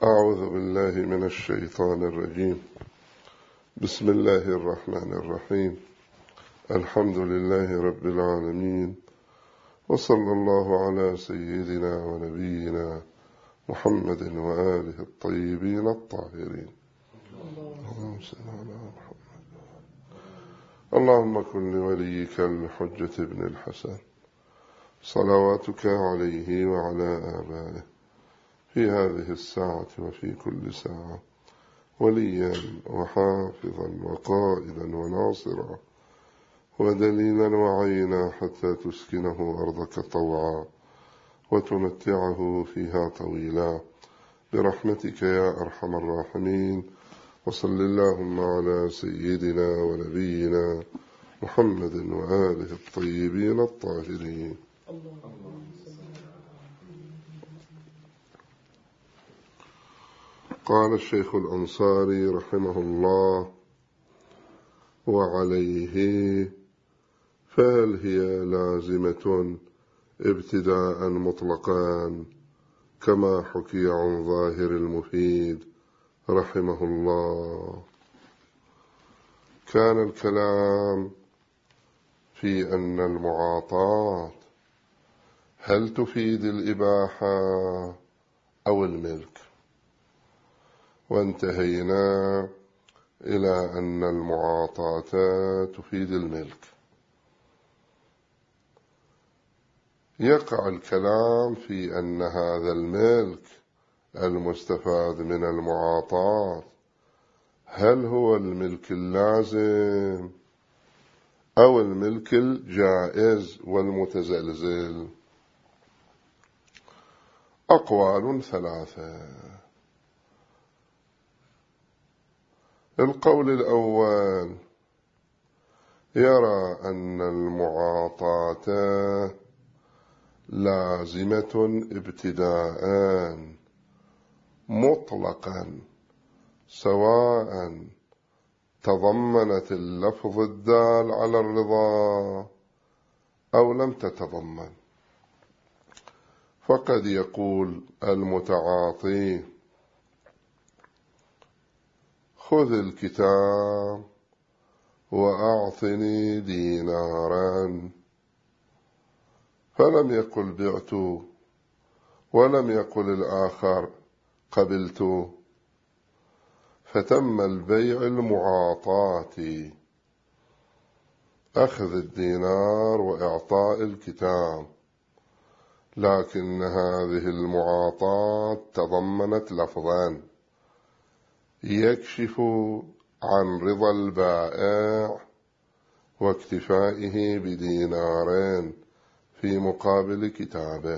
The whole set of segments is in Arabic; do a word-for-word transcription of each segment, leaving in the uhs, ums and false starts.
أعوذ بالله من الشيطان الرجيم. بسم الله الرحمن الرحيم. الحمد لله رب العالمين، وصلى الله على سيدنا ونبينا محمد وآله الطيبين الطاهرين. اللهم صل على محمد. اللهم كن لوليك الحجة بن الحسن صلواتك عليه وعلى آبائه في هذه الساعة وفي كل ساعة وليا وحافظا وقائدا وناصرا ودليلا وعينا حتى تسكنه أرضك طوعا وتمتعه فيها طويلا برحمتك يا أرحم الراحمين. وصل اللهم على سيدنا ونبينا محمد وآله الطيبين الطاهرين. قال الشيخ الأنصاري رحمه الله: وعليه فهل هي لازمة ابتداء مطلقا كما حكي عن ظاهر المفيد رحمه الله؟ كان الكلام في أن المعاطاة هل تفيد الإباحة أو الملك، وانتهينا إلى أن المعاطاة تفيد الملك. يقع الكلام في أن هذا الملك المستفاد من المعاطاة هل هو الملك اللازم أو الملك الجائز والمتزلزل. أقوال ثلاثة. القول الأول يرى أن المعاطاة لازمة ابتداء مطلقا سواء تضمنت اللفظ الدال على الرضا أو لم تتضمن. فقد يقول المتعاطي: خذ الكتاب وأعطني دينارا، فلم يقل بعت ولم يقل الآخر قبلت، فتم البيع المعاطاة، أخذ الدينار وإعطاء الكتاب، لكن هذه المعاطاة تضمنت لفظان يكشف عن رضا البائع واكتفائه بدينارين في مقابل كتابه.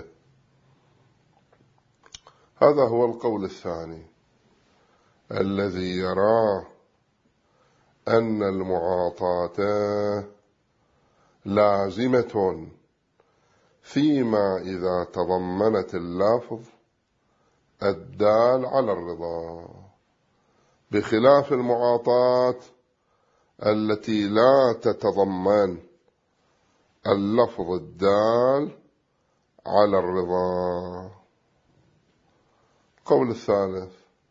هذا هو القول الثاني الذي يرى أن المعاطاة لازمة فيما إذا تضمنت اللفظ الدال على الرضا، بخلاف المعاطاة التي لا تتضمن اللفظ الدال على الرضا. القول الثالث: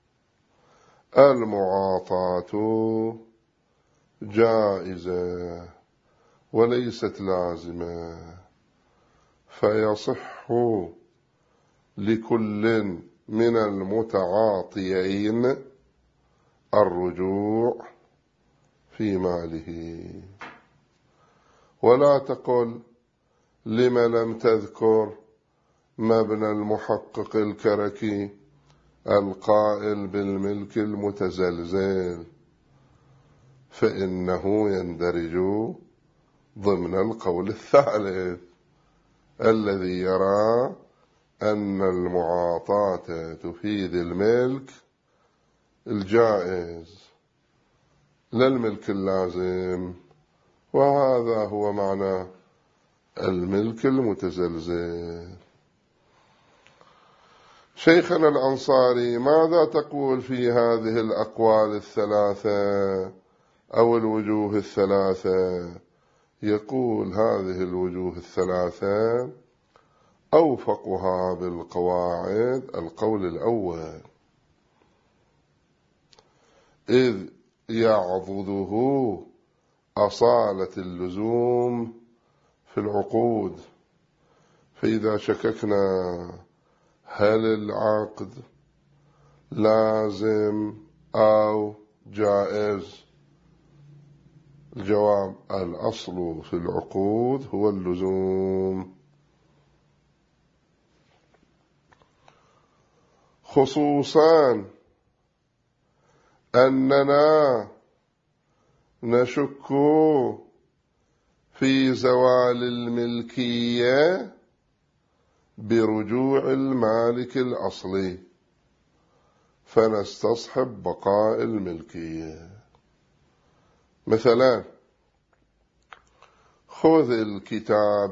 المعاطاة جائزة وليست لازمة، فيصح لكل من المتعاطيين الرجوع في ماله. ولا تقل لم لم تذكر مبنى المحقق الكركي القائل بالملك المتزلزل، فإنه يندرج ضمن القول الثالث الذي يرى أن المعاطاة تفيد الملك الجائز لا الملك اللازم، وهذا هو معنى الملك المتزلزل. شيخنا الأنصاري ماذا تقول في هذه الأقوال الثلاثة أو الوجوه الثلاثة؟ يقول هذه الوجوه الثلاثة أوفقها بالقواعد القول الأول، إذ يعضده أصالة اللزوم في العقود. فإذا شككنا هل العقد لازم أو جائز، الجواب الأصل في العقود هو اللزوم، خصوصا أننا نشك في زوال الملكية برجوع المالك الأصلي، فنستصحب بقاء الملكية. مثلا خذ الكتاب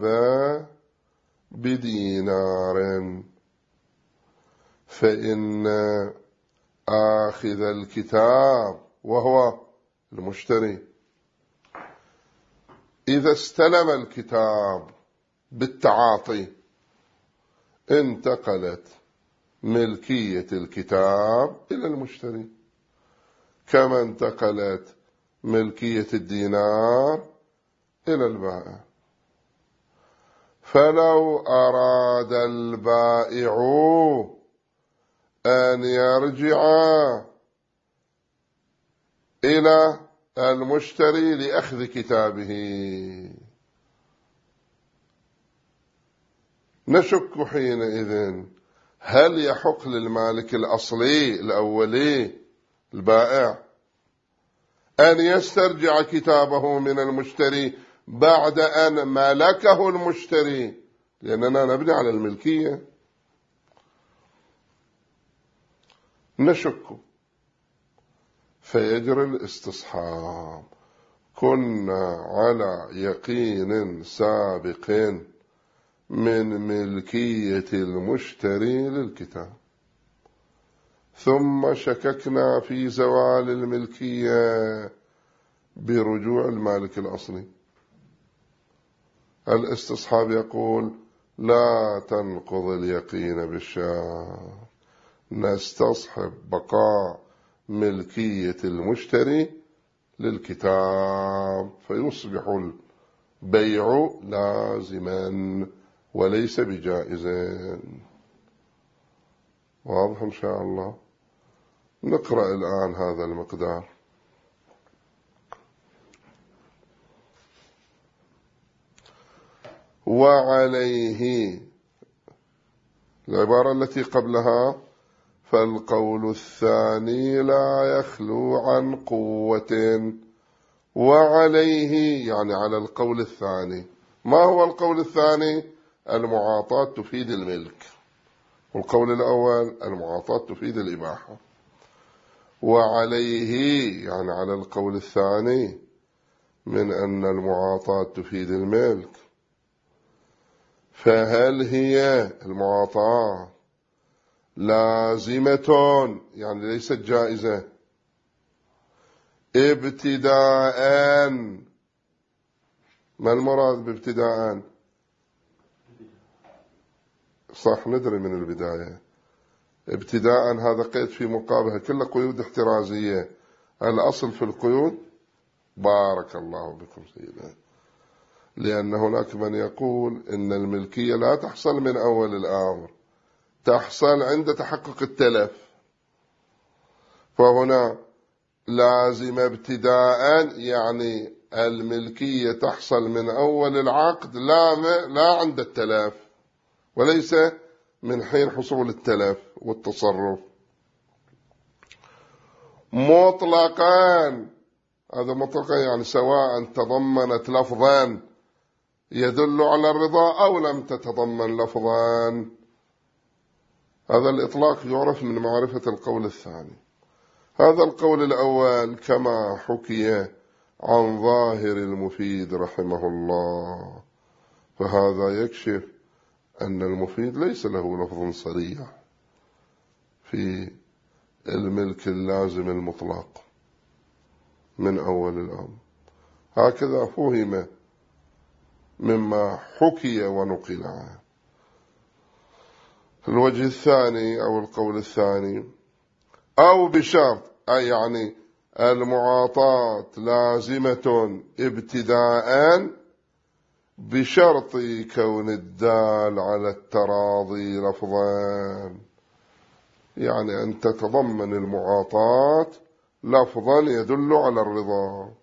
بدينار، فإن آخذ الكتاب وهو المشتري إذا استلم الكتاب بالتعاطي انتقلت ملكية الكتاب إلى المشتري، كما انتقلت ملكية الدينار إلى البائع. فلو أراد البائع أن يرجع إلى المشتري لأخذ كتابه، نشك حينئذ هل يحق للمالك الأصلي الأولي البائع أن يسترجع كتابه من المشتري بعد أن ملكه المشتري، لأننا نبني على الملكية. نشك فيجري الاستصحاب. كنا على يقين سابق من ملكية المشتري للكتاب، ثم شككنا في زوال الملكية برجوع المالك الأصلي. الاستصحاب يقول لا تنقض اليقين بالشك، نستصحب بقاء ملكية المشتري للكتاب، فيصبح البيع لازما وليس بجائزا. واضح إن شاء الله. نقرأ الآن هذا المقدار. وعليه العبارة التي قبلها فالقول الثاني لا يخلو عن قوة، وعليه يعني على القول الثاني. ما هو القول الثاني؟ المعاطاة تفيد الملك، والقول الأول المعاطاة تفيد الإباحة. وعليه يعني على القول الثاني من أن المعاطاة تفيد الملك، فهل هي المعاطاة لازمة يعني ليست جائزة ابتداء؟ ما المراد بابتداء؟ صح، ندري من البداية. ابتداء هذا قيد في مقابلها كل قيود احترازية. الأصل في القيود بارك الله بكم سيدنا، لأن هناك من يقول إن الملكية لا تحصل من أول الأمر، تحصل عند تحقق التلف. فهنا لازم ابتداء يعني الملكية تحصل من أول العقد، لا لا عند التلف، وليس من حين حصول التلف والتصرف. مطلقا، هذا مطلقا يعني سواء تضمنت لفظا يدل على الرضا أو لم تتضمن لفظا. هذا الإطلاق يعرف من معرفة القول الثاني. هذا القول الأول كما حكي عن ظاهر المفيد رحمه الله، فهذا يكشف أن المفيد ليس له لفظ صريح في الملك اللازم المطلق من أول الأمر. هكذا فهم مما حكي ونقل عنه. الوجه الثاني أو القول الثاني أو بشرط، أي يعني المعاطاة لازمة ابتداء بشرط كون الدال على التراضي لفظا، يعني أن تتضمن المعاطاة لفظا يدل على الرضا،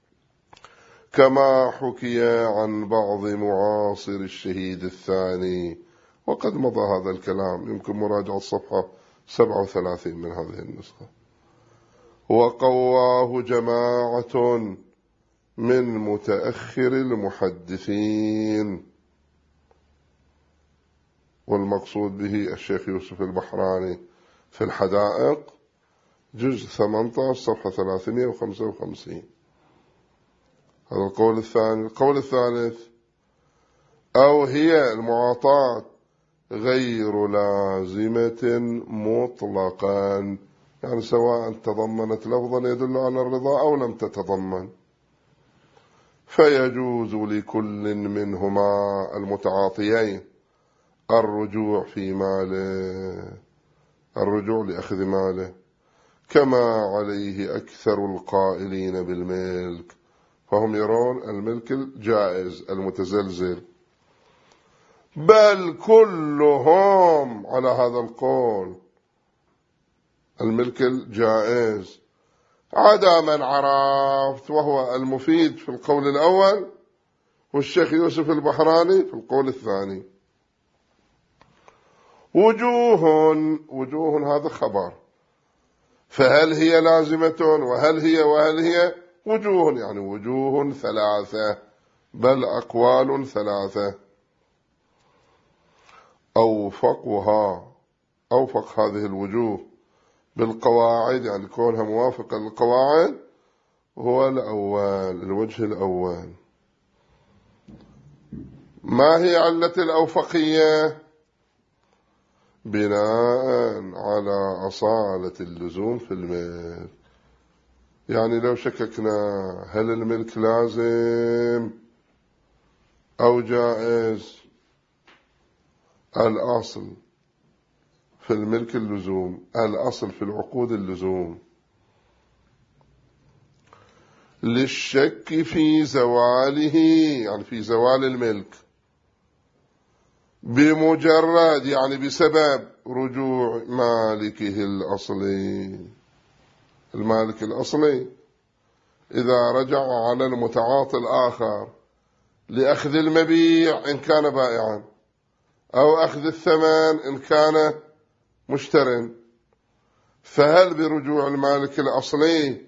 كما حكي عن بعض معاصر الشهيد الثاني، وقد مضى هذا الكلام، يمكن مراجعة الصفحة سبعة وثلاثين من هذه النسخة. وقواه جماعة من متأخر المحدثين، والمقصود به الشيخ يوسف البحراني في الحدائق جزء ثمانية عشر صفحة ثلاثمائة وخمسة وخمسين. هذا القول الثاني. القول الثالث: أو هي المعاطاة غير لازمة مطلقا، يعني سواء تضمنت لفظا يدل على الرضا أو لم تتضمن، فيجوز لكل منهما المتعاطيين الرجوع في ماله، الرجوع لأخذ ماله، كما عليه أكثر القائلين بالملك، فهم يرون الملك الجائز المتزلزل، بل كلهم على هذا القول، الملك الجائز، عدا من عرفت وهو المفيد في القول الأول، والشيخ يوسف البحراني في القول الثاني. وجوه وجوه هذا خبر، فهل هي لازمة وهل هي وهل هي وجوه، يعني وجوه ثلاثة، بل أقوال ثلاثة. أوفقها أوفق هذه الوجوه بالقواعد، يعني كونها موافقة للقواعد، هو الأول، الوجه الأول. ما هي علة الأوفقية؟ بناء على أصالة اللزوم في الملك، يعني لو شككنا هل الملك لازم أو جائز، الأصل في الملك اللزوم، الأصل في العقود اللزوم. للشك في زواله، يعني في زوال الملك، بمجرد يعني بسبب رجوع مالكه الأصلي. المالك الأصلي إذا رجع على المتعاطي الآخر لأخذ المبيع إن كان بائعا، أو أخذ الثمن إن كان مشترٍ، فهل برجوع المالك الأصلي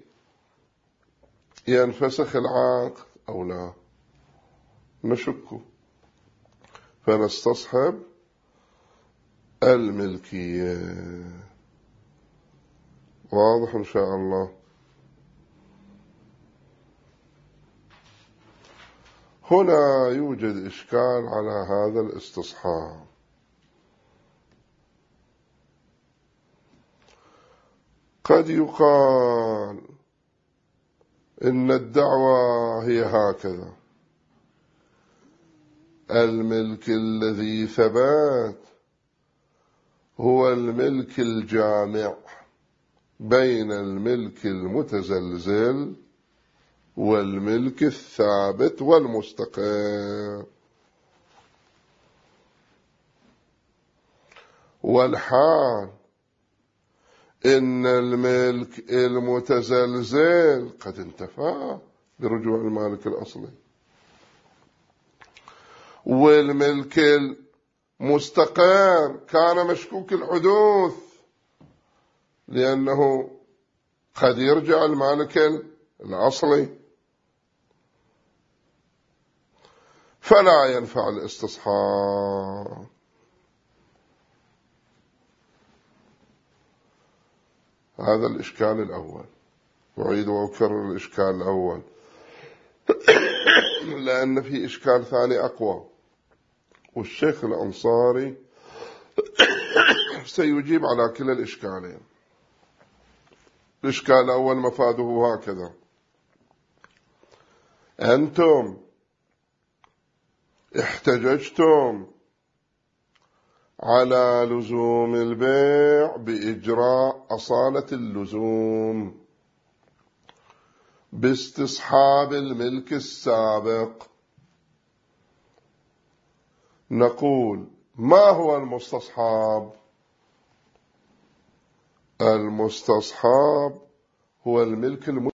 ينفسخ العقد أو لا؟ نشك، فنستصحب الملكية. واضح إن شاء الله. هنا يوجد إشكال على هذا الاستصحاب. قد يقال إن الدعوة هي هكذا: الملك الذي ثبت هو الملك الجامع بين الملك المتزلزل والملك الثابت والمستقر، والحال إن الملك المتزلزل قد انتفى برجوع المالك الأصلي، والملك المستقر كان مشكوك الحدوث، لأنه قد يرجع المالك الأصلي، فلا ينفع الاستصحاب. هذا الإشكال الأول، أعيد وأكرر الإشكال الأول لأن في إشكال ثاني أقوى، والشيخ الأنصاري سيجيب على كلا الإشكالين. الإشكال الأول مفاده هكذا: أنتم احتججتم على لزوم البيع بإجراء أصالة اللزوم، باستصحاب الملك السابق. نقول ما هو المستصحاب؟ المستصحاب هو الملك المتبادل